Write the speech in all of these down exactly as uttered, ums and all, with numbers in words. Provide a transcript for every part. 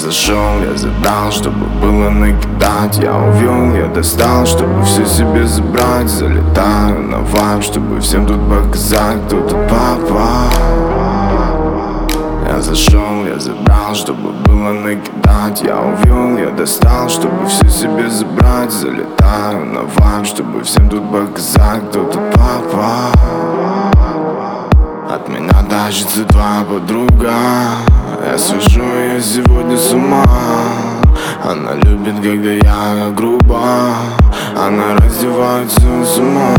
зашел, я забрал, чтобы было накидать. Я увел, я достал, чтобы все себе забрать. Залетаю на вайб, чтобы всем тут показать, кто тут папа. Я зашел, я забрал, чтобы было накидать. Я увел, я достал, чтобы все себе забрать. Залетаю на вайб, чтобы всем тут показать, кто тут папа. От меня тащится твоя подруга. Я свожу ее сегодня с ума. Она любит, когда я грубо. Она раздевается с ума.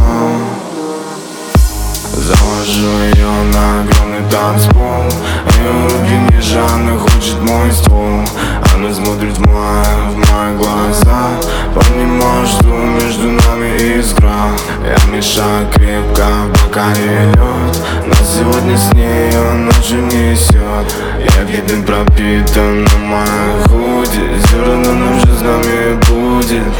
Завожу ее на огромный танцпол. Ее руки ниже, она хочет мой ствол. Она смотрит в мои, в мои глаза. Понимаю, что между нами искра. Я мешаю крепко, пока не лед. Но сегодня с ней он ночью несет. Я виден пропитан на моей худи. Зерна ночью с нами будет.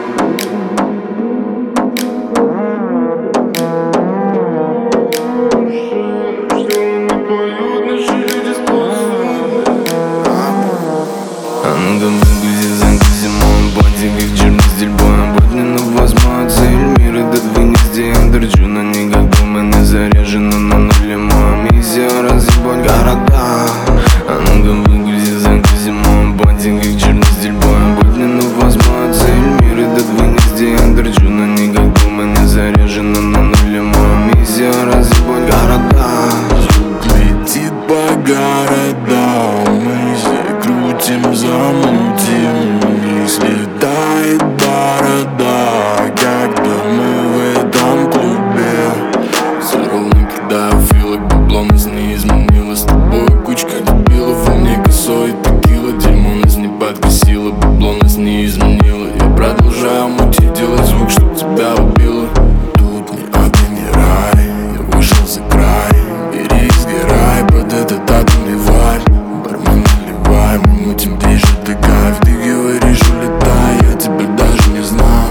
А ну-ка выгрузи, загрузи мой боди, как черный стиль боем. Боднину возьму цель, мир этот вынести. Я торчу на них, как бы мы не заряжены на нуле. Моя миссия разъебать города. А ну-ка выгрузи, загрузи мой боди, как черный стиль боем. Боднину возьму цель, мир этот вынести. Я торчу на них, как бы мы не заряжены на нуле. Моя миссия разъебать города. Звук летит по городам, мы все крутим, замутим, не слетает борода, когда мы в этом клубе. Все ровно кидаю филок, бабло нас не изменило. С тобой кучка дебилов, у мне косой текила. Дерьмо нас не подкосило, бабло нас не изменило. Я продолжаю мутить, делать звук, чтоб тебя убило. Тут ни ад, ни рай, я вышел за край. Бери и сгорай под этот атомный вайб. Бармен наливай, мы мутим, движет ты кайф. Ты говоришь, улетай, я тебя даже не знаю.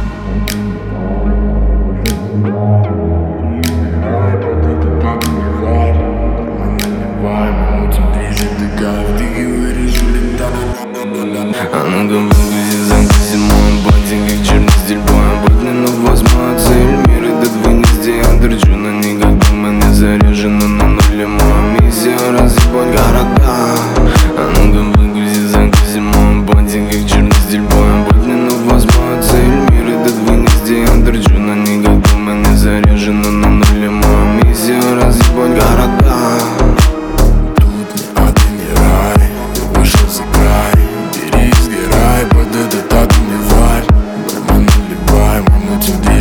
Под этот атомный вайб. Бармен наливай, мы мутим, движет ты кайф. Ты говоришь, улетай. А ну-ка выгрузи, загрузи мой боди, как черный стиль боем. Боднину возьму цель, мир этот вынести. Я торчу на них, как бы мы не заряжены на нуле. Моя миссия разъебать города. А ну-ка выгрузи, загрузи мой боди, как черный стиль боем. Боднину возьму цель, мир этот вынести. Я торчу на них, как бы мы не заряжены на нуле. Моя миссия разъебать города. Тут ни ад, ни рай, я вышел за край. Бери и сгорай под этот атомный вайб. Бармен наливай, мы мутим,